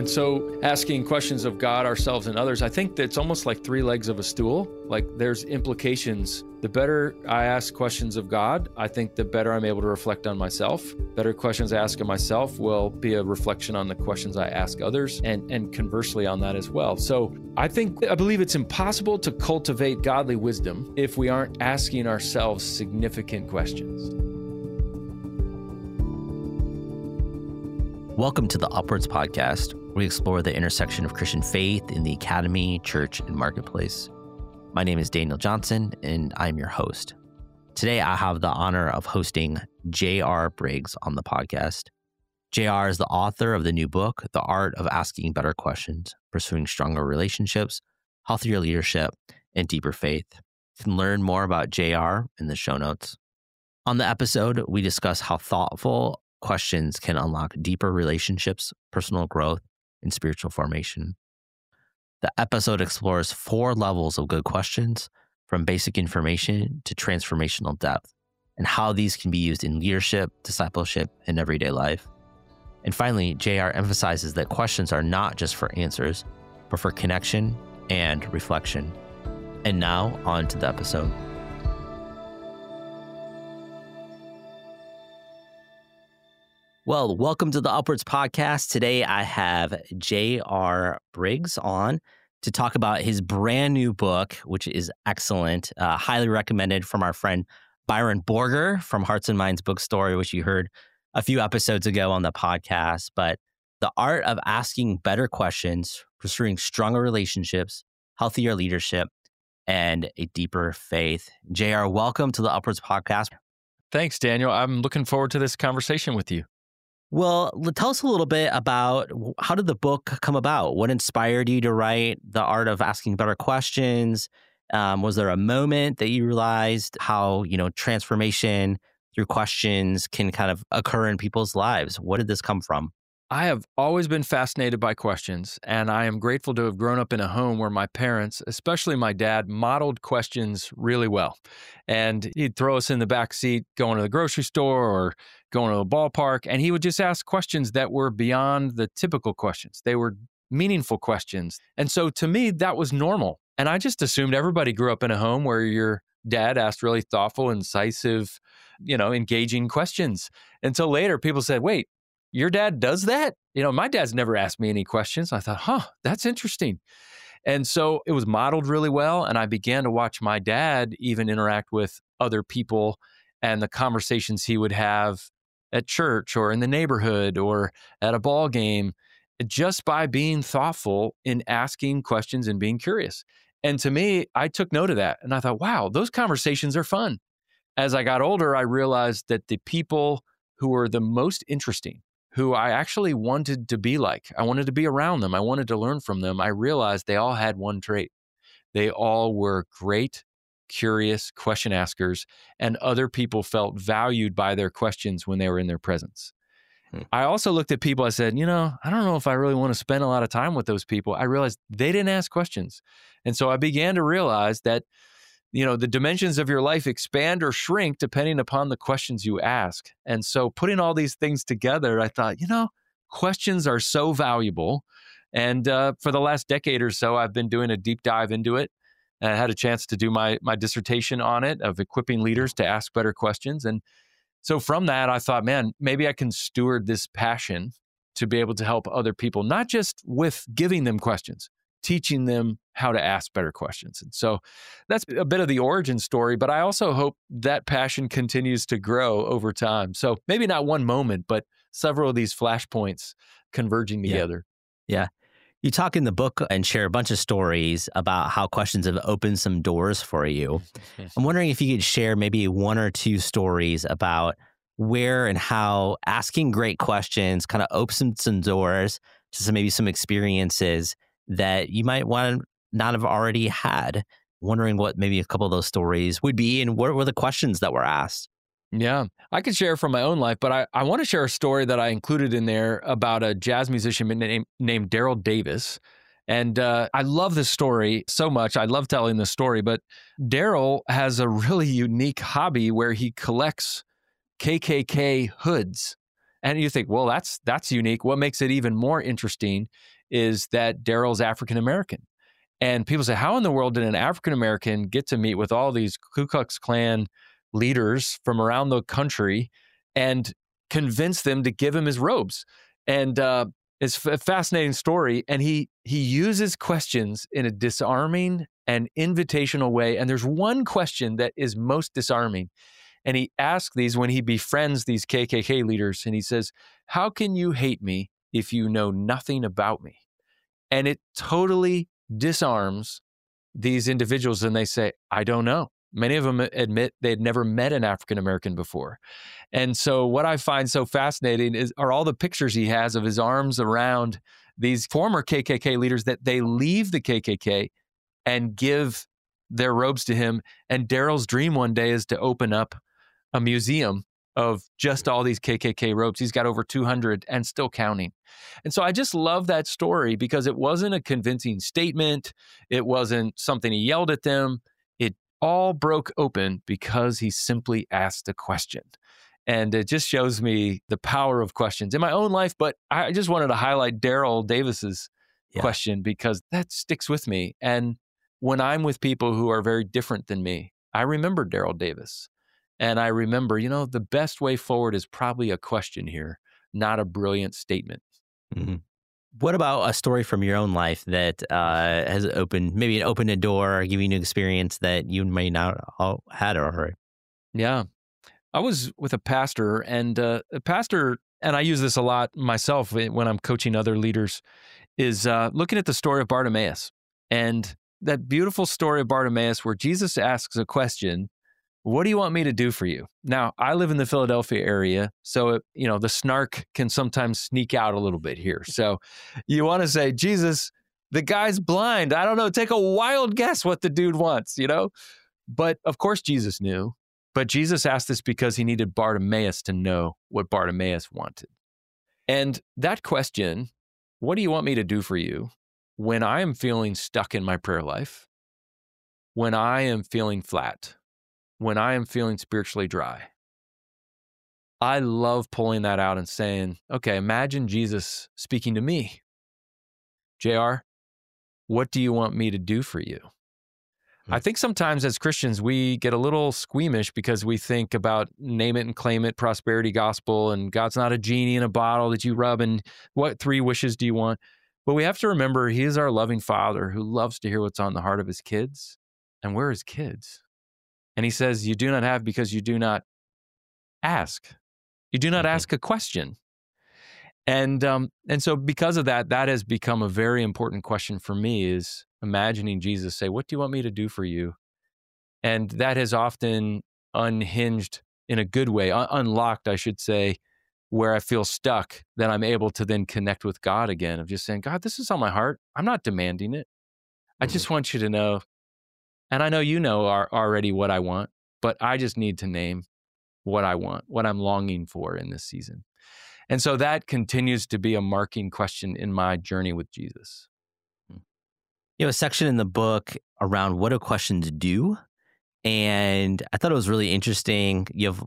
And so asking questions of God, ourselves, and others, I think that's almost like three legs of a stool. Like there's implications. The better I ask questions of God, I think the better I'm able to reflect on myself. Better questions I ask of myself will be a reflection on the questions I ask others, and conversely on that as well. So I believe it's impossible to cultivate godly wisdom if we aren't asking ourselves significant questions. Welcome to the Upwards Podcast, where we explore the intersection of Christian faith in the academy, church, and marketplace. My name is Daniel Johnson, and I'm your host. Today, I have the honor of hosting J.R. Briggs on the podcast. J.R. is the author of the new book, The Art of Asking Better Questions, Pursuing Stronger Relationships, Healthier Leadership, and Deeper Faith. You can learn more about J.R. in the show notes. On the episode, we discuss how thoughtful questions can unlock deeper relationships, personal growth, and spiritual formation. The episode explores 4 levels of good questions, from basic information to transformational depth, and how these can be used in leadership, discipleship, and everyday life. And finally, JR emphasizes that questions are not just for answers, but for connection and reflection. And now, on to the episode. Well, welcome to the Upwards Podcast. Today, I have J.R. Briggs on to talk about his brand new book, which is excellent, highly recommended from our friend Byron Borger from Hearts and Minds Bookstore, which you heard a few episodes ago on the podcast. But The Art of Asking Better Questions, Pursuing Stronger Relationships, Healthier Leadership, and a Deeper Faith. J.R., welcome to the Upwards Podcast. Thanks, Daniel. I'm looking forward to this conversation with you. Well, tell us a little bit about how did the book come about? What inspired you to write The Art of Asking Better Questions? Was there a moment that you realized how, transformation through questions can kind of occur in people's lives? What did this come from? I have always been fascinated by questions, and I am grateful to have grown up in a home where my parents, especially my dad, modeled questions really well. And he'd throw us in the back seat going to the grocery store or going to the ballpark, and he would just ask questions that were beyond the typical questions. They were meaningful questions. And so to me, that was normal. And I just assumed everybody grew up in a home where your dad asked really thoughtful, incisive, engaging questions. Until later, people said, wait, your dad does that? My dad's never asked me any questions. I thought, that's interesting. And so it was modeled really well. And I began to watch my dad even interact with other people and the conversations he would have at church or in the neighborhood or at a ball game, just by being thoughtful in asking questions and being curious. And to me, I took note of that. And I thought, wow, those conversations are fun. As I got older, I realized that the people who were the most interesting, who I actually wanted to be like, I wanted to be around them, I wanted to learn from them, I realized they all had one trait. They all were great, curious question askers, and other people felt valued by their questions when they were in their presence. I also looked at people, I said, I don't know if I really want to spend a lot of time with those people. I realized they didn't ask questions. And so I began to realize that the dimensions of your life expand or shrink depending upon the questions you ask. And so putting all these things together, I thought, questions are so valuable. And for the last decade or so, I've been doing a deep dive into it. I had a chance to do my dissertation on it, of equipping leaders to ask better questions. And so from that, I thought, man, maybe I can steward this passion to be able to help other people, not just with giving them questions, teaching them how to ask better questions. And so that's a bit of the origin story, but I also hope that passion continues to grow over time. So maybe not one moment, but several of these flashpoints converging together. Yeah. You talk in the book and share a bunch of stories about how questions have opened some doors for you. I'm wondering if you could share maybe 1 or 2 stories about where and how asking great questions kind of opens some doors to maybe some experiences that you might want to not have already had. Wondering what maybe a couple of those stories would be and what were the questions that were asked. Yeah, I could share from my own life, but I want to share a story that I included in there about a jazz musician named Daryl Davis. And I love this story so much. I love telling this story, but Daryl has a really unique hobby where he collects KKK hoods. And you think, well, that's unique. What makes it even more interesting is that Daryl's African American. And people say, how in the world did an African American get to meet with all these Ku Klux Klan leaders from around the country and convince them to give him his robes? And it's a fascinating story. And he uses questions in a disarming and invitational way. And there's one question that is most disarming. And he asks these when he befriends these KKK leaders. And he says, how can you hate me if you know nothing about me? And it totally disarms these individuals. And they say, I don't know. Many of them admit they'd never met an African American before. And so what I find so fascinating are all the pictures he has of his arms around these former KKK leaders that they leave the KKK and give their robes to him. And Daryl's dream one day is to open up a museum of just all these KKK robes. He's got over 200 and still counting. And so I just love that story because it wasn't a convincing statement. It wasn't something he yelled at them. It all broke open because he simply asked a question. And it just shows me the power of questions in my own life. But I just wanted to highlight Daryl Davis's question because that sticks with me. And when I'm with people who are very different than me, I remember Daryl Davis. And I remember, the best way forward is probably a question here, not a brilliant statement. Mm-hmm. What about a story from your own life that has opened a door or given you an experience that you may not have had already? Yeah. I was with a pastor, and and I use this a lot myself when I'm coaching other leaders, is looking at the story of Bartimaeus. And that beautiful story of Bartimaeus where Jesus asks a question, what do you want me to do for you? Now, I live in the Philadelphia area, so the snark can sometimes sneak out a little bit here. So you want to say, Jesus, the guy's blind. I don't know. Take a wild guess what the dude wants, But of course, Jesus knew. But Jesus asked this because he needed Bartimaeus to know what Bartimaeus wanted. And that question, what do you want me to do for you? When I am feeling stuck in my prayer life, when I am feeling flat, when I am feeling spiritually dry, I love pulling that out and saying, okay, imagine Jesus speaking to me. JR, what do you want me to do for you? I think sometimes as Christians, we get a little squeamish because we think about name it and claim it, prosperity gospel, and God's not a genie in a bottle that you rub and what 3 wishes do you want? But we have to remember he is our loving Father who loves to hear what's on the heart of his kids, and we're his kids. And he says, you do not have because you do not ask. You do not ask a question. And so because of that, that has become a very important question for me is imagining Jesus say, what do you want me to do for you? And that has often unhinged in a good way, unlocked, I should say, where I feel stuck, then I'm able to then connect with God again of just saying, God, this is on my heart. I'm not demanding it. I just want you to know. And I know you know already what I want, but I just need to name what I want, what I'm longing for in this season. And so that continues to be a marking question in my journey with Jesus. You have a section in the book around what do questions do? And I thought it was really interesting.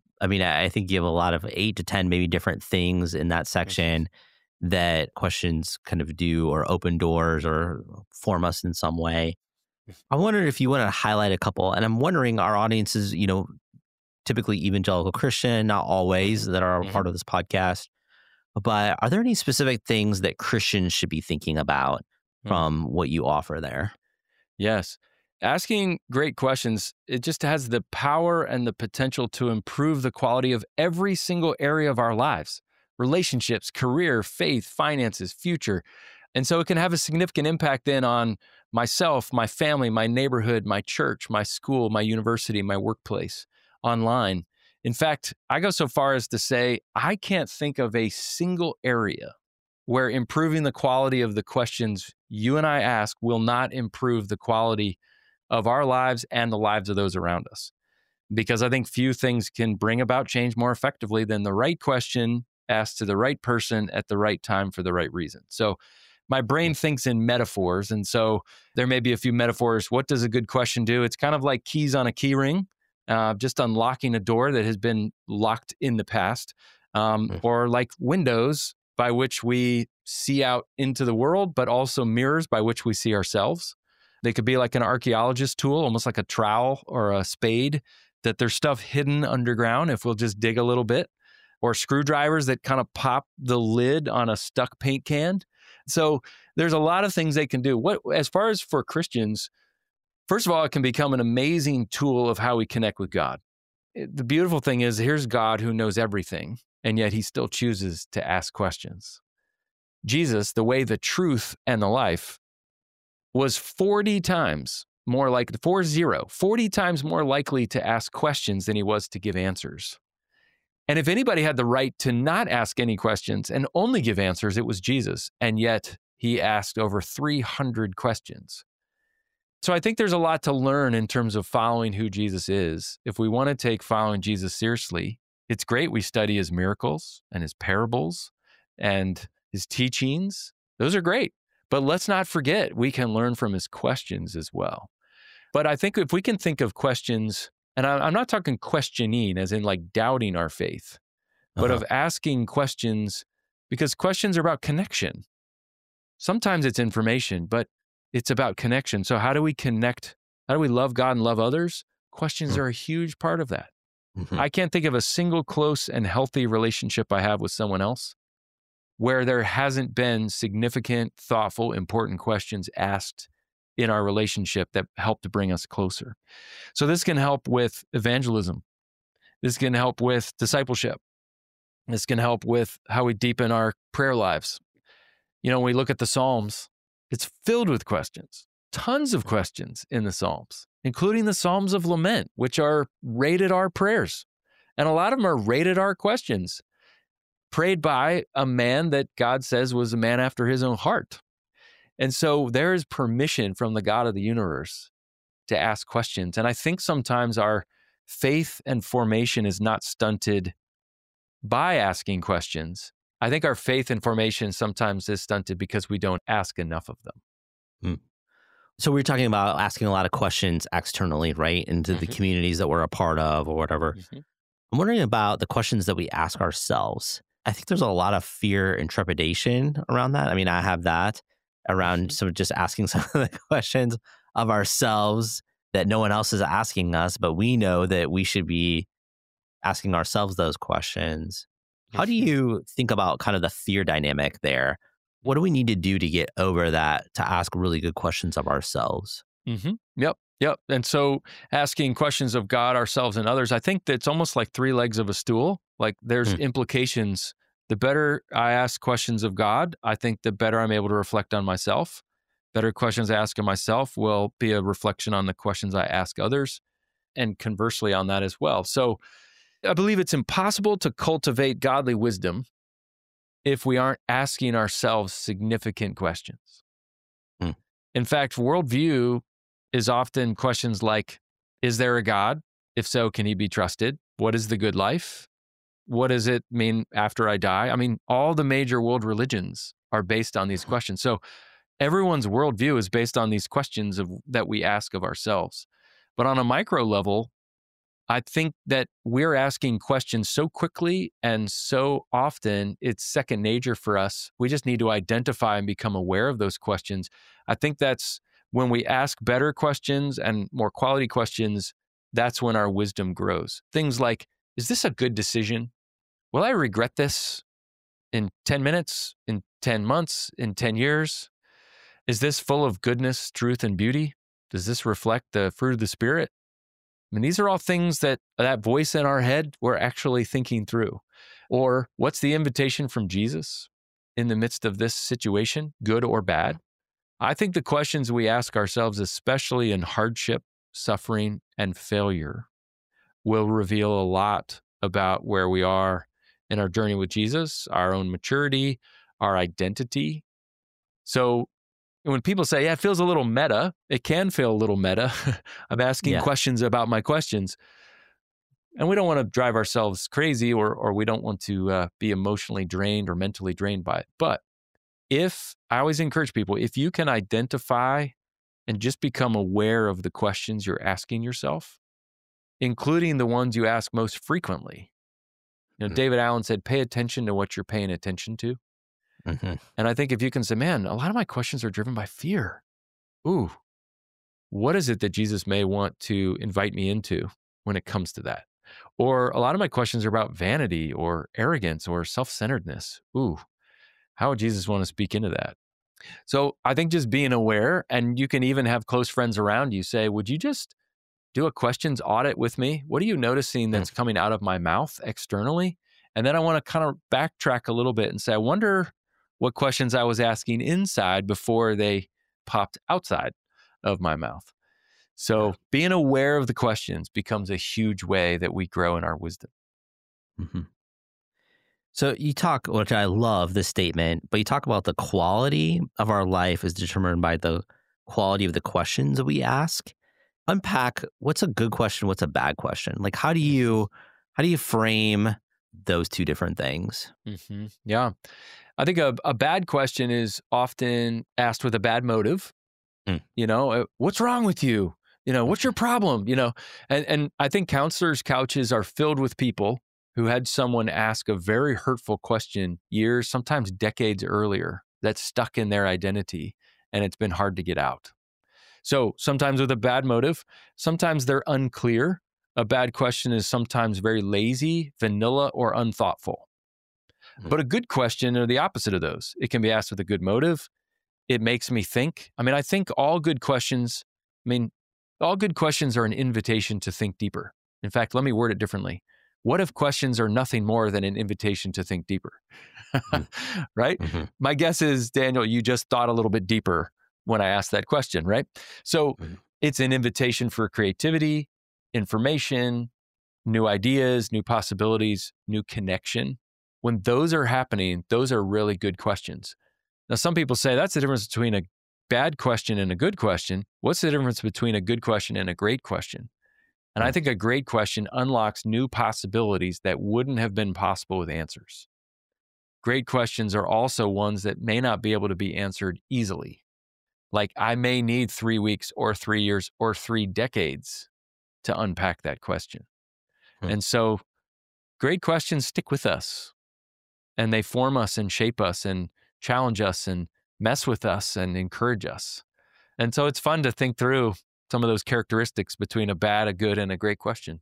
I think you have a lot of 8 to 10 maybe different things in that section that questions kind of do or open doors or form us in some way. I wondered if you want to highlight a couple, and I'm wondering our audience is, typically evangelical Christian, not always that are a part of this podcast, but are there any specific things that Christians should be thinking about from what you offer there? Yes. Asking great questions, it just has the power and the potential to improve the quality of every single area of our lives, relationships, career, faith, finances, future. And so it can have a significant impact then on myself, my family, my neighborhood, my church, my school, my university, my workplace, online. In fact, I go so far as to say, I can't think of a single area where improving the quality of the questions you and I ask will not improve the quality of our lives and the lives of those around us. Because I think few things can bring about change more effectively than the right question asked to the right person at the right time for the right reason. So my brain thinks in metaphors. And so there may be a few metaphors. What does a good question do? It's kind of like keys on a key ring, just unlocking a door that has been locked in the past. Mm. or like windows by which we see out into the world, but also mirrors by which we see ourselves. They could be like an archaeologist tool, almost like a trowel or a spade, that there's stuff hidden underground if we'll just dig a little bit, or screwdrivers that kind of pop the lid on a stuck paint can. So there's a lot of things they can do. As far as for Christians, first of all, it can become an amazing tool of how we connect with God. The beautiful thing is, here's God who knows everything, and yet he still chooses to ask questions. Jesus, the way, the truth, and the life, was 40 times more likely to ask questions than he was to give answers. And if anybody had the right to not ask any questions and only give answers, it was Jesus. And yet he asked over 300 questions. So I think there's a lot to learn in terms of following who Jesus is. If we want to take following Jesus seriously, it's great we study his miracles and his parables and his teachings. Those are great. But let's not forget, we can learn from his questions as well. But I think if we can think of questions, and I'm not talking questioning as in like doubting our faith, but of asking questions, because questions are about connection. Sometimes it's information, but it's about connection. So how do we connect? How do we love God and love others? Questions are a huge part of that. I can't think of a single close and healthy relationship I have with someone else where there hasn't been significant, thoughtful, important questions asked in our relationship that help to bring us closer. So this can help with evangelism. This can help with discipleship. This can help with how we deepen our prayer lives. You know, when we look at the Psalms, it's filled with questions, tons of questions in the Psalms, including the Psalms of Lament, which are rated R prayers. And a lot of them are rated R questions, prayed by a man that God says was a man after his own heart. And so there is permission from the God of the universe to ask questions. And I think sometimes our faith and formation is not stunted by asking questions. I think our faith and formation sometimes is stunted because we don't ask enough of them. So we're talking about asking a lot of questions externally, right? Into the communities that we're a part of or whatever. I'm wondering about the questions that we ask ourselves. I think there's a lot of fear and trepidation around that. I mean, I have that around sort of just asking some of the questions of ourselves that no one else is asking us, but we know that we should be asking ourselves those questions. How do you think about kind of the fear dynamic there? What do we need to do to get over that, to ask really good questions of ourselves? Yep. And so asking questions of God, ourselves, and others, I think that's almost like three legs of a stool. Like there's implications. The better I ask questions of God, I think the better I'm able to reflect on myself. Better questions I ask of myself will be a reflection on the questions I ask others, and conversely on that as well. So I believe it's impossible to cultivate godly wisdom if we aren't asking ourselves significant questions. In fact, worldview is often questions like, is there a God? If so, can he be trusted? What is the good life? What does it mean after I die? I mean, all the major world religions are based on these questions. So everyone's worldview is based on these questions that we ask of ourselves. But on a micro level, I think that we're asking questions so quickly and so often, it's second nature for us. We just need to identify and become aware of those questions. I think that's when we ask better questions and more quality questions, that's when our wisdom grows. Things like, is this a good decision? Will I regret this in 10 minutes, in 10 months, in 10 years? Is this full of goodness, truth, and beauty? Does this reflect the fruit of the Spirit? I mean, these are all things that voice in our head we're actually thinking through. Or what's the invitation from Jesus in the midst of this situation, good or bad? I think the questions we ask ourselves, especially in hardship, suffering, and failure, will reveal a lot about where we are in our journey with Jesus, our own maturity, our identity. So when people say, yeah, it feels a little meta, it can feel a little meta. I'm asking questions about my questions. And we don't want to drive ourselves crazy or we don't want to be emotionally drained or mentally drained by it. But I always encourage people, if you can identify and just become aware of the questions you're asking yourself, including the ones you ask most frequently, David Allen said, pay attention to what you're paying attention to. Mm-hmm. And I think if you can say, man, a lot of my questions are driven by fear. Ooh, what is it that Jesus may want to invite me into when it comes to that? Or a lot of my questions are about vanity or arrogance or self-centeredness. Ooh, how would Jesus want to speak into that? So I think just being aware, and you can even have close friends around you say, would you just do a questions audit with me? What are you noticing that's coming out of my mouth externally? And then I want to kind of backtrack a little bit and say, I wonder what questions I was asking inside before they popped outside of my mouth. So being aware of the questions becomes a huge way that we grow in our wisdom. Mm-hmm. So you talk, which I love this statement, but you talk about the quality of our life is determined by the quality of the questions that we ask. Unpack what's a good question, what's a bad question? Like how do you frame those two different things? Mm-hmm. Yeah. I think a bad question is often asked with a bad motive. What's wrong with you? What's your problem? And I think counselors' couches are filled with people who had someone ask a very hurtful question years, sometimes decades earlier, that's stuck in their identity, and it's been hard to get out. So sometimes with a bad motive, sometimes they're unclear. A bad question is sometimes very lazy, vanilla, or unthoughtful. But a good question are the opposite of those. It can be asked with a good motive. It makes me think. I think all good questions are an invitation to think deeper. In fact, let me word it differently. What if questions are nothing more than an invitation to think deeper? Right? Mm-hmm. My guess is, Daniel, you just thought a little bit deeper when I asked that question, right? So it's an invitation for creativity, information, new ideas, new possibilities, new connection. When those are happening, those are really good questions. Now, some people say that's the difference between a bad question and a good question. What's the difference between a good question and a great question? And I think a great question unlocks new possibilities that wouldn't have been possible with answers. Great questions are also ones that may not be able to be answered easily. Like I may need 3 weeks or 3 years or 3 decades to unpack that question. And so great questions stick with us, and they form us and shape us and challenge us and mess with us and encourage us. And so it's fun to think through some of those characteristics between a bad, a good, and a great question.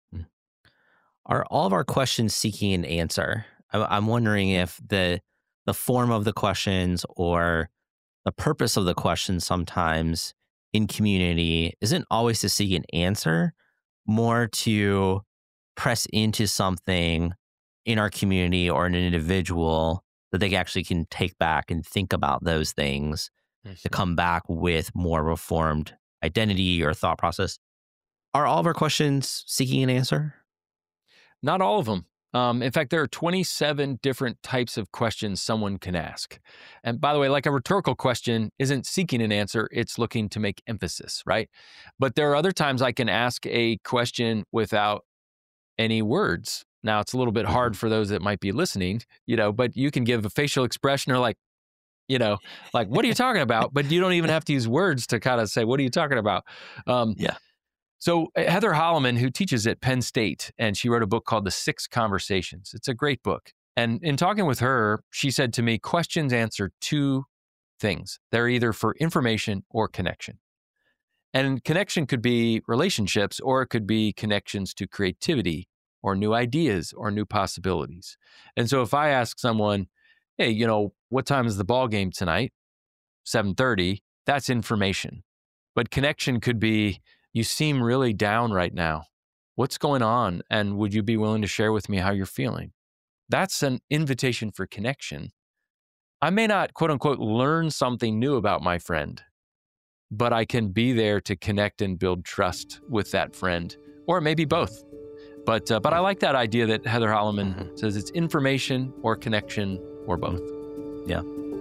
Are all of our questions seeking an answer? I'm wondering if the form of the questions or the purpose of the questions sometimes in community isn't always to seek an answer, more to press into something in our community or in an individual that they actually can take back and think about those things to come back with more reformed identity or thought process. Are all of our questions seeking an answer? Not all of them. In fact, there are 27 different types of questions someone can ask. And by the way, like a rhetorical question isn't seeking an answer, it's looking to make emphasis, right? But there are other times I can ask a question without any words. Now, it's a little bit hard for those that might be listening, but you can give a facial expression or like, what are you talking about? But you don't even have to use words to kind of say, what are you talking about? Yeah. So Heather Holleman, who teaches at Penn State, and she wrote a book called The 6 Conversations. It's a great book. And in talking with her, she said to me, questions answer 2 things. They're either for information or connection. And connection could be relationships, or it could be connections to creativity or new ideas or new possibilities. And so if I ask someone, hey, what time is the ball game tonight? 7:30, that's information. But connection could be, you seem really down right now. What's going on? And would you be willing to share with me how you're feeling? That's an invitation for connection. I may not, quote unquote, learn something new about my friend, but I can be there to connect and build trust with that friend, or maybe both. But I like that idea that Heather Holleman says it's information or connection or both. Yeah.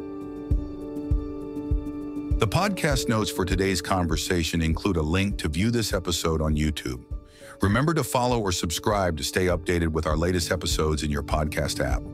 The podcast notes for today's conversation include a link to view this episode on YouTube. Remember to follow or subscribe to stay updated with our latest episodes in your podcast app.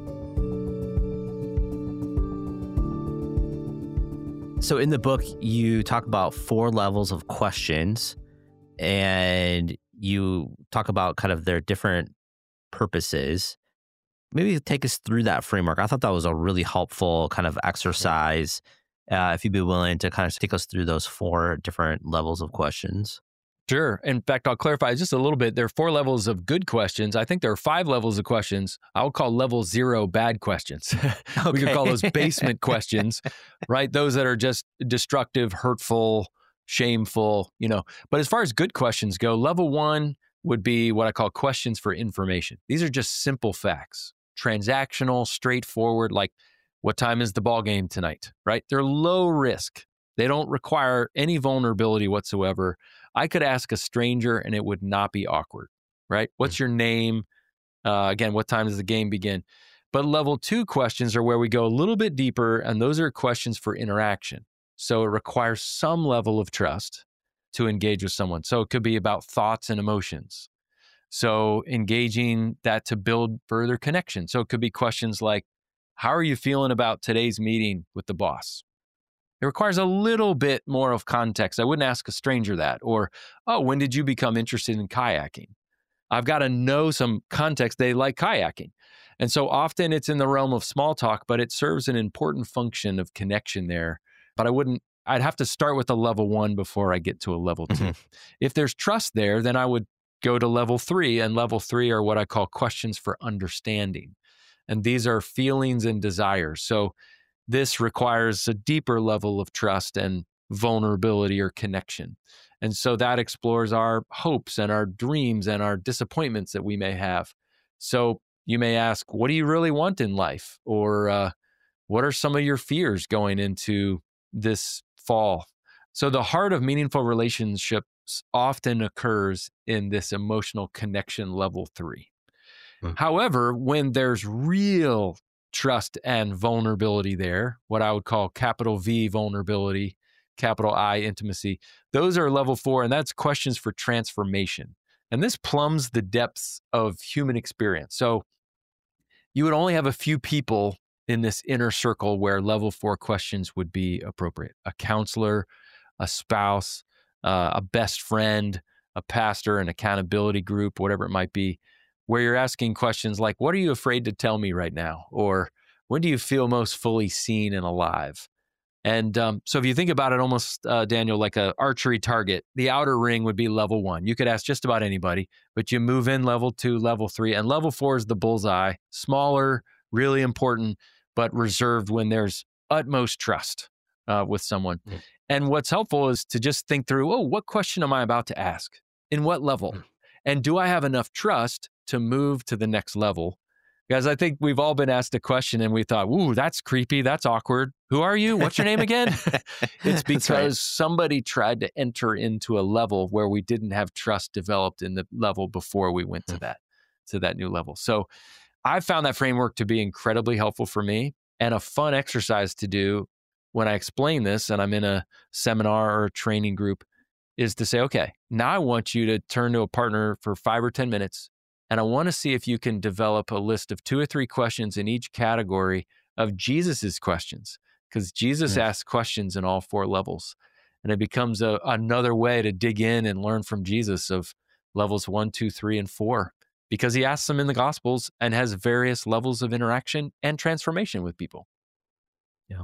So in the book, you talk about 4 levels of questions, and you talk about kind of their different purposes. maybe take us through that framework. I thought that was a really helpful kind of exercise. If you'd be willing to kind of take us through those 4 different levels of questions. Sure. In fact, I'll clarify just a little bit. There are 4 levels of good questions. I think there are 5 levels of questions. I'll call level 0 bad questions. Okay. We could call those basement questions, right? Those that are just destructive, hurtful, shameful, But as far as good questions go, level 1 would be what I call questions for information. These are just simple facts, transactional, straightforward, like what time is the ball game tonight, right? They're low risk. They don't require any vulnerability whatsoever. I could ask a stranger and it would not be awkward, right? What's your name? Again, what time does the game begin? But level 2 questions are where we go a little bit deeper, and those are questions for interaction. So it requires some level of trust to engage with someone. So it could be about thoughts and emotions. So engaging that to build further connection. So it could be questions like, how are you feeling about today's meeting with the boss? It requires a little bit more of context. I wouldn't ask a stranger that. Or, oh, when did you become interested in kayaking? I've got to know some context. They like kayaking. And so often it's in the realm of small talk, but it serves an important function of connection there. But I'd have to start with a level 1 before I get to a level 2. Mm-hmm. If there's trust there, then I would go to level 3. And level 3 are what I call questions for understanding. And these are feelings and desires. So this requires a deeper level of trust and vulnerability or connection. And so that explores our hopes and our dreams and our disappointments that we may have. So you may ask, what do you really want in life? Or what are some of your fears going into this fall? So the heart of meaningful relationships often occurs in this emotional connection level 3. However, when there's real trust and vulnerability there, what I would call capital V vulnerability, capital I intimacy, those are level 4, and that's questions for transformation. And this plumbs the depths of human experience. So you would only have a few people in this inner circle where level 4 questions would be appropriate. A counselor, a spouse, a best friend, a pastor, an accountability group, whatever it might be, where you're asking questions like, what are you afraid to tell me right now? Or when do you feel most fully seen and alive? And so if you think about it almost, Daniel, like an archery target, the outer ring would be level 1. You could ask just about anybody, but you move in level 2, level 3, and level 4 is the bullseye. Smaller, really important, but reserved when there's utmost trust with someone. And what's helpful is to just think through, what question am I about to ask? In what level? And do I have enough trust to move to the next level? Because I think we've all been asked a question and we thought, ooh, that's creepy. That's awkward. Who are you? What's your name again? It's because somebody tried to enter into a level where we didn't have trust developed in the level before we went to that new level. So I found that framework to be incredibly helpful for me and a fun exercise to do when I explain this and I'm in a seminar or a training group is to say, okay, now I want you to turn to a partner for 5 or 10 minutes. And I want to see if you can develop a list of 2 or 3 questions in each category of Jesus's questions, because Jesus asks questions in all 4 levels. And it becomes another way to dig in and learn from Jesus of levels 1, 2, 3, and 4, because he asks them in the Gospels and has various levels of interaction and transformation with people. Yeah.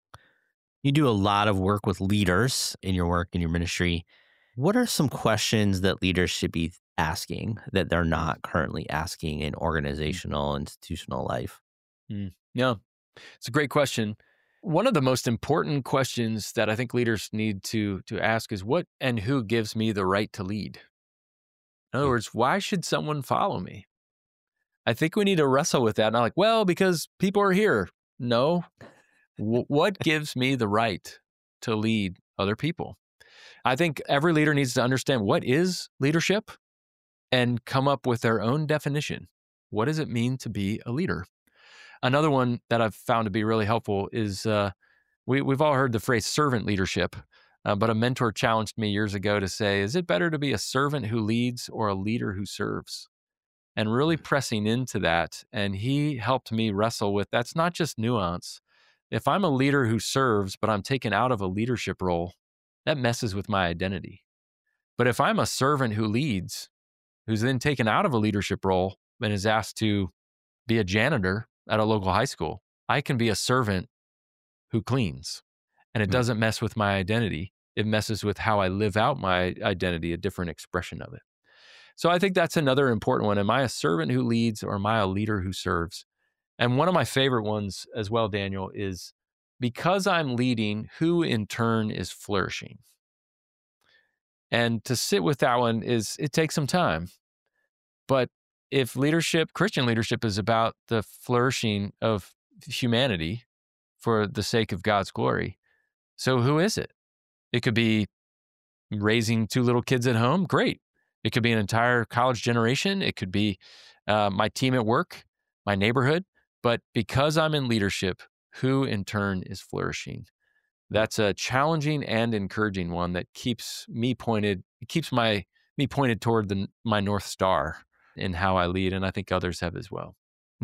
You do a lot of work with leaders in your work, in your ministry. What are some questions that leaders should be asking that they're not currently asking in organizational, institutional life? Yeah, it's a great question. One of the most important questions that I think leaders need to ask is what and who gives me the right to lead? In other words, why should someone follow me? I think we need to wrestle with that. And I'm like, well, because people are here. No. What gives me the right to lead other people? I think every leader needs to understand what is leadership and come up with their own definition. What does it mean to be a leader? Another one that I've found to be really helpful is we've all heard the phrase servant leadership, but a mentor challenged me years ago to say, is it better to be a servant who leads or a leader who serves? And really pressing into that. And he helped me wrestle with that's not just nuance. If I'm a leader who serves, but I'm taken out of a leadership role, that messes with my identity. But if I'm a servant who leads, who's then taken out of a leadership role and is asked to be a janitor at a local high school. I can be a servant who cleans, and it doesn't mess with my identity. It messes with how I live out my identity, a different expression of it. So I think that's another important one. Am I a servant who leads, or am I a leader who serves? And one of my favorite ones as well, Daniel, is because I'm leading, who in turn is flourishing? And to sit with that one it takes some time. But if leadership, Christian leadership, is about the flourishing of humanity for the sake of God's glory, so who is it? It could be raising 2 little kids at home. Great. It could be an entire college generation. It could be my team at work, my neighborhood. But because I'm in leadership, who in turn is flourishing? That's a challenging and encouraging one that keeps me pointed. It keeps me pointed toward my North Star in how I lead, and I think others have as well.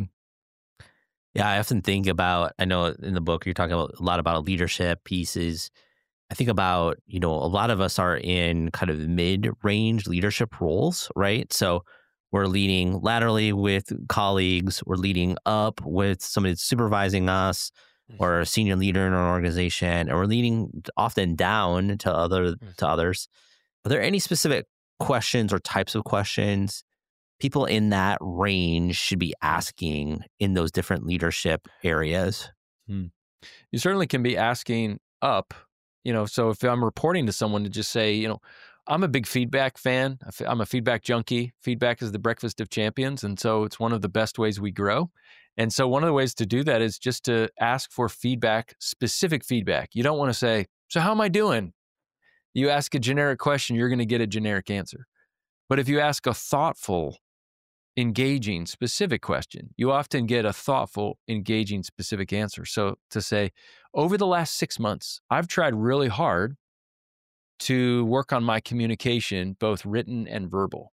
Yeah, I often think about, I know in the book you're talking a lot about leadership pieces. I think about, a lot of us are in kind of mid-range leadership roles, right? So we're leading laterally with colleagues, we're leading up with somebody that's supervising us, or a senior leader in our organization, and we're leading often down to others. Are there any specific questions or types of questions people in that range should be asking in those different leadership areas? You certainly can be asking up, so if I'm reporting to someone, to just say, I'm a big feedback fan. I'm a feedback junkie. Feedback is the breakfast of champions. And so it's one of the best ways we grow. And so one of the ways to do that is just to ask for feedback, specific feedback. You don't want to say, so how am I doing? You ask a generic question, you're going to get a generic answer. But if you ask a thoughtful, engaging, specific question, you often get a thoughtful, engaging, specific answer. So to say, over the last 6 months, I've tried really hard to work on my communication, both written and verbal.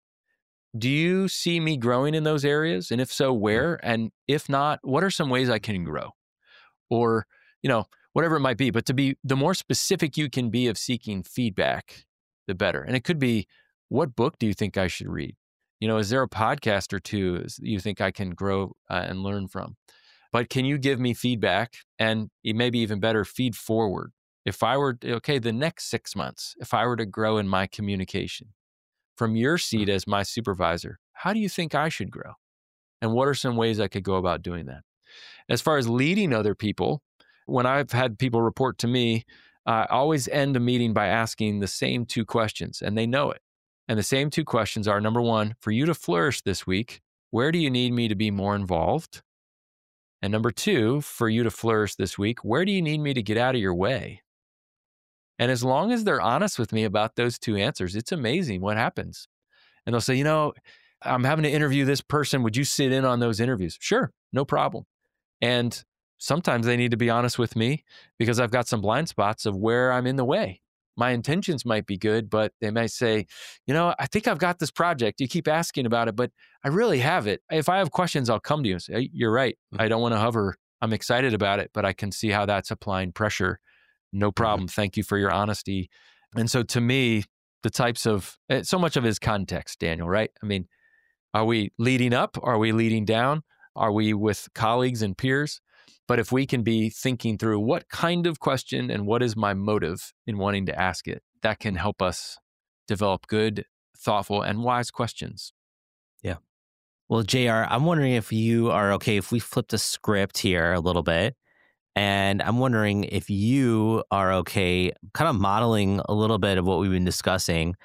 Do you see me growing in those areas? And if so, where? And if not, what are some ways I can grow? Or, whatever it might be. But the more specific you can be of seeking feedback, the better. And it could be, what book do you think I should read? Is there a podcast or two you think I can grow and learn from? But can you give me feedback? And maybe even better, feed forward. If I were, the next 6 months, if I were to grow in my communication from your seat as my supervisor, how do you think I should grow? And what are some ways I could go about doing that? As far as leading other people, when I've had people report to me, I always end a meeting by asking the same 2 questions, and they know it. And the same 2 questions are, number 1, for you to flourish this week, where do you need me to be more involved? And number 2, for you to flourish this week, where do you need me to get out of your way? And as long as they're honest with me about those 2 answers, it's amazing what happens. And they'll say, I'm having to interview this person. Would you sit in on those interviews? Sure, no problem. And sometimes they need to be honest with me because I've got some blind spots of where I'm in the way. My intentions might be good, but they might say, I think I've got this project. You keep asking about it, but I really have it. If I have questions, I'll come to you and say, you're right. I don't want to hover. I'm excited about it, but I can see how that's applying pressure. No problem. Thank you for your honesty. And so to me, the types of, so much of it is context, Daniel, right? I mean, are we leading up? Are we leading down? Are we with colleagues and peers? But if we can be thinking through what kind of question and what is my motive in wanting to ask it, that can help us develop good, thoughtful, and wise questions. Yeah. Well, JR, I'm wondering if you are okay if we flip the script here a little bit. And I'm wondering if you are okay kind of modeling a little bit of what we've been discussing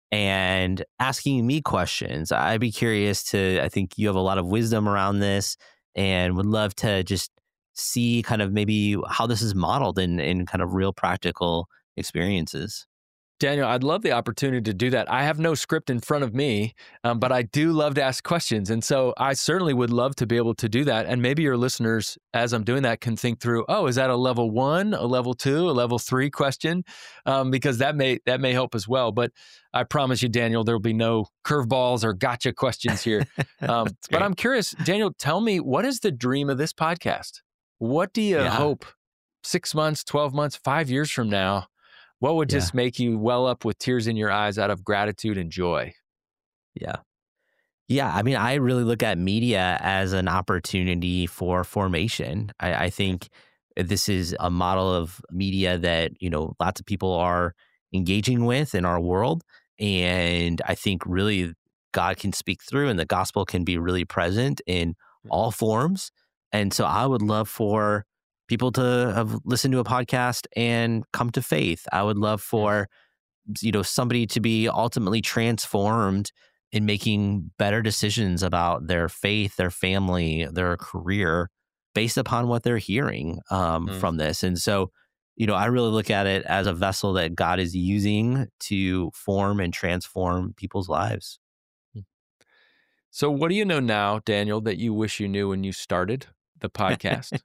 and asking me questions. I'd be curious I think you have a lot of wisdom around this and would love to just see kind of maybe how this is modeled in kind of real practical experiences. Daniel, I'd love the opportunity to do that. I have no script in front of me, but I do love to ask questions. And so I certainly would love to be able to do that. And maybe your listeners, as I'm doing that, can think through, is that a level 1, a level 2, a level 3 question? Because that may help as well. But I promise you, Daniel, there will be no curveballs or gotcha questions here. But I'm curious, Daniel, tell me, what is the dream of this podcast? What do you hope 6 months, 12 months, 5 years from now? What would just make you well up with tears in your eyes out of gratitude and joy? Yeah. Yeah, I mean, I really look at media as an opportunity for formation. I think this is a model of media that, lots of people are engaging with in our world. And I think really God can speak through and the gospel can be really present in all forms. And so I would love for people to have listened to a podcast and come to faith. I would love for somebody to be ultimately transformed in making better decisions about their faith, their family, their career based upon what they're hearing from this. And so, I really look at it as a vessel that God is using to form and transform people's lives. So what do you know now, Daniel, that you wish you knew when you started the podcast?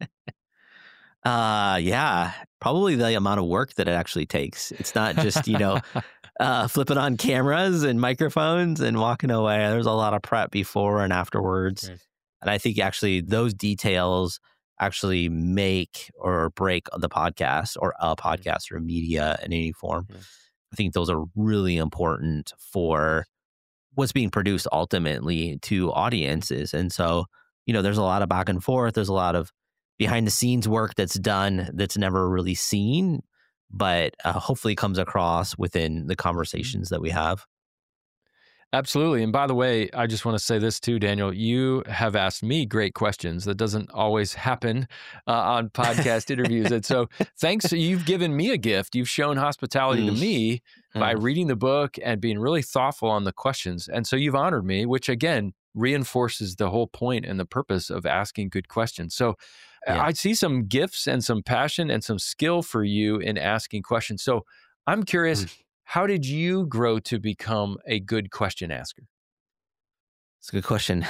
Yeah, probably the amount of work that it actually takes. It's not just, flipping on cameras and microphones and walking away. There's a lot of prep before and afterwards. Right. And I think actually those details actually make or break the podcast or a podcast or media in any form. Yeah. I think those are really important for what's being produced ultimately to audiences. And so, there's a lot of back and forth. There's a lot of behind the scenes work that's done that's never really seen, but hopefully comes across within the conversations that we have. Absolutely. And by the way, I just want to say this too, Daniel. You have asked me great questions. That doesn't always happen on podcast interviews. And so thanks. You've given me a gift. You've shown hospitality to me by reading the book and being really thoughtful on the questions. And so you've honored me, which again reinforces the whole point and the purpose of asking good questions. So I see some gifts and some passion and some skill for you in asking questions. So I'm curious, how did you grow to become a good question asker? It's a good question.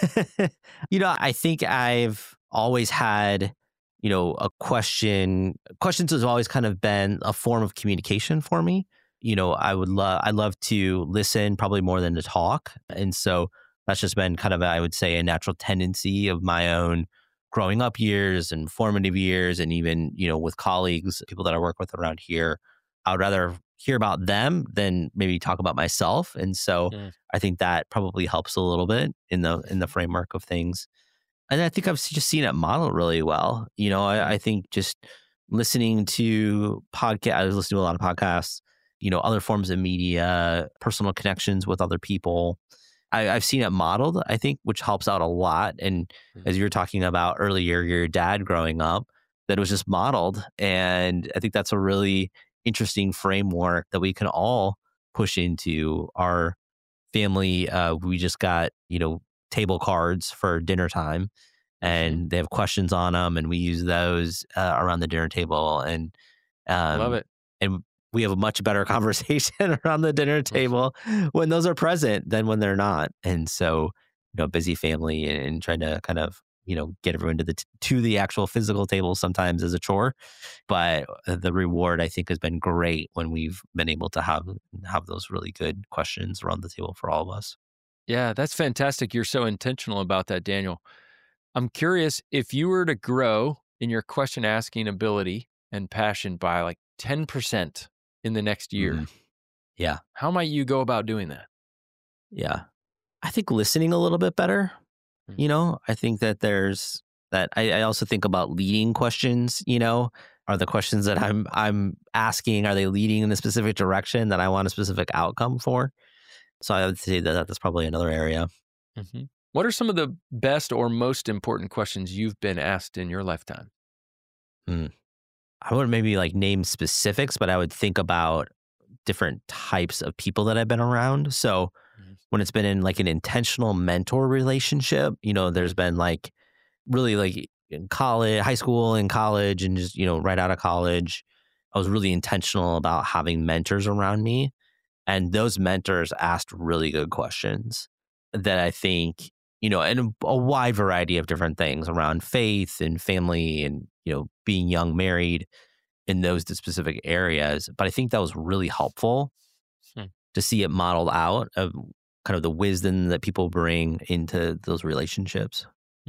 I think I've always had, a question. Questions has always kind of been a form of communication for me. I love to listen probably more than to talk. And so that's just been kind of, I would say, a natural tendency of my own growing up years and formative years. And even, with colleagues, people that I work with around here, I would rather hear about them than maybe talk about myself. And so I think that probably helps a little bit in the framework of things. And I think I've just seen it model really well. I think just listening to podcasts, I was listening to a lot of podcasts, other forms of media, personal connections with other people. I've seen it modeled, I think, which helps out a lot. And as you were talking about earlier, your dad growing up, that it was just modeled. And I think that's a really interesting framework that we can all push into our family. We just got, table cards for dinner time and they have questions on them and we use those around the dinner table. And love it. And we have a much better conversation around the dinner table when those are present than when they're not. And so, busy family and trying to kind of, get everyone to the actual physical table sometimes is a chore, but the reward I think has been great when we've been able to have those really good questions around the table for all of us. Yeah, that's fantastic. You're so intentional about that, Daniel. I'm curious, if you were to grow in your question asking ability and passion by like 10% in the next year, yeah, how might you go about doing that? Yeah, I think listening a little bit better. I think that there's that. I also think about leading questions. Are the questions that I'm asking, are they leading in a specific direction that I want a specific outcome for? So I would say that that's probably another area. What are some of the best or most important questions you've been asked in your lifetime? I wouldn't maybe like name specifics, but I would think about different types of people that I've been around. So when it's been in like an intentional mentor relationship, there's been like really like in college, high school and college and just, right out of college, I was really intentional about having mentors around me. And those mentors asked really good questions that I think, and a wide variety of different things around faith and family and, being young, married in those specific areas. But I think that was really helpful to see it modeled out of kind of the wisdom that people bring into those relationships.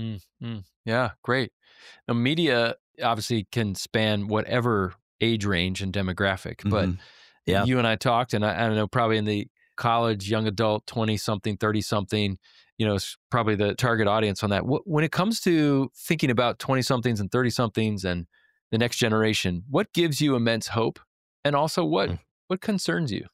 Yeah, great. Now, media obviously can span whatever age range and demographic, but you and I talked, and I don't know, probably in the college, young adult, 20-something, 30-something, is probably the target audience on that. When it comes to thinking about 20-somethings and 30-somethings and the next generation, what gives you immense hope? And also what concerns you?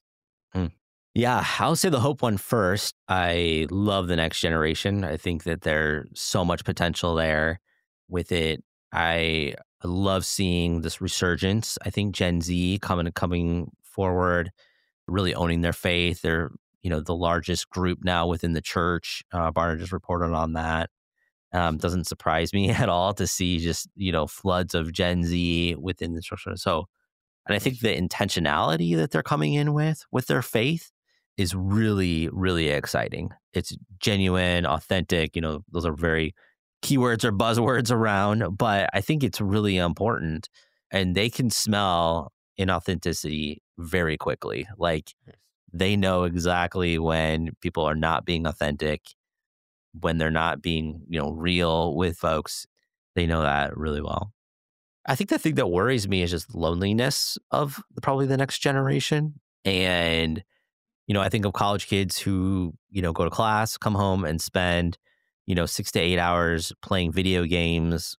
Yeah, I'll say the hope one first. I love the next generation. I think that there's so much potential there with it. I love seeing this resurgence. I think Gen Z coming forward, really owning their faith. They're, the largest group now within the church. Barna just reported on that. Doesn't surprise me at all to see just, floods of Gen Z within the church. So, and I think the intentionality that they're coming in with their faith is really, really exciting. It's genuine, authentic. Those are very keywords or buzzwords around, but I think it's really important. And they can smell inauthenticity very quickly. Like they know exactly when people are not being authentic, when they're not being, real with folks. They know that really well. I think the thing that worries me is just loneliness of probably the next generation. And, I think of college kids who, go to class, come home and spend, 6 to 8 hours playing video games,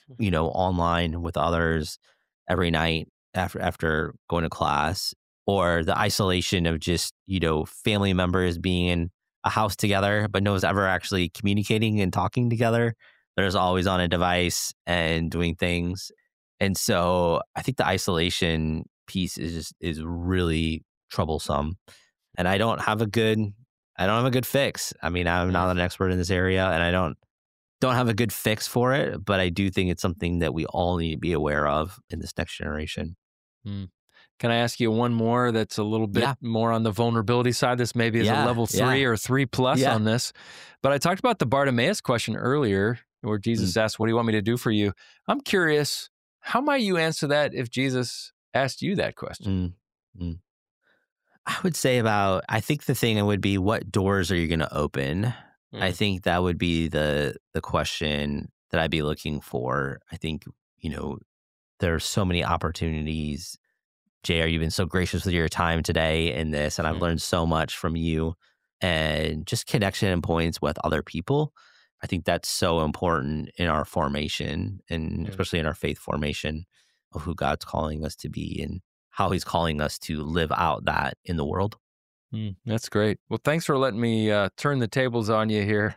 online with others every night after going to class, or the isolation of just, family members being in a house together, but no one's ever actually communicating and talking together. They're always on a device and doing things. And so I think the isolation piece is really troublesome. And I don't have a good fix. I mean, I'm not an expert in this area, and I don't have a good fix for it, but I do think it's something that we all need to be aware of in this next generation. Can I ask you one more that's a little bit more on the vulnerability side? This maybe is a level 3 or 3+ on this. But I talked about the Bartimaeus question earlier, where Jesus asked, "What do you want me to do for you?" I'm curious, how might you answer that if Jesus asked you that question? I would say I think the thing would be, what doors are you going to open? I think that would be the question that I'd be looking for. I think, there are so many opportunities. JR, you've been so gracious with your time today in this, and I've learned so much from you, and just connection points with other people. I think that's so important in our formation, and especially in our faith formation of who God's calling us to be and how he's calling us to live out that in the world. That's great. Well, thanks for letting me turn the tables on you here.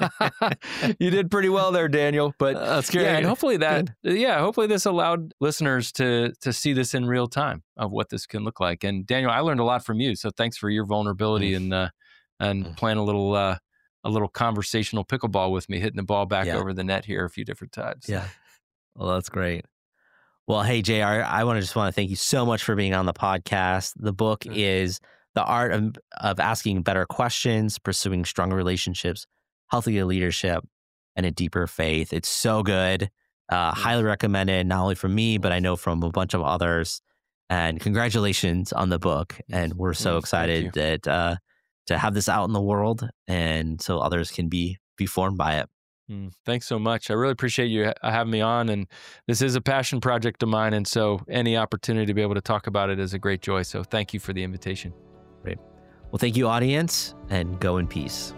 You did pretty well there, Daniel. But that's great. Yeah, and hopefully hopefully this allowed listeners to see this in real time of what this can look like. And Daniel, I learned a lot from you. So thanks for your vulnerability and playing a little conversational pickleball with me, hitting the ball back over the net here a few different times. Yeah. Well, that's great. Well, hey, JR, I just want to thank you so much for being on the podcast. The book is The Art of Asking Better Questions, Pursuing Stronger Relationships, Healthier Leadership, and a Deeper Faith. It's so good. Highly recommended, not only from me, but I know from a bunch of others. And congratulations on the book. And we're so excited that to have this out in the world, and so others can be formed by it. Thanks so much. I really appreciate you having me on. And this is a passion project of mine. And so any opportunity to be able to talk about it is a great joy. So thank you for the invitation. Great. Well, thank you, audience, and go in peace.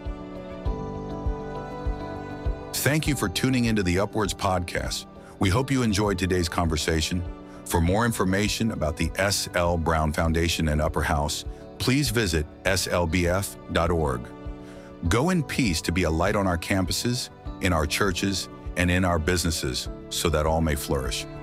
Thank you for tuning into the Upwards podcast. We hope you enjoyed today's conversation. For more information about the S.L. Brown Foundation and Upper House, please visit slbf.org. Go in peace to be a light on our campuses, in our churches, and in our businesses, so that all may flourish.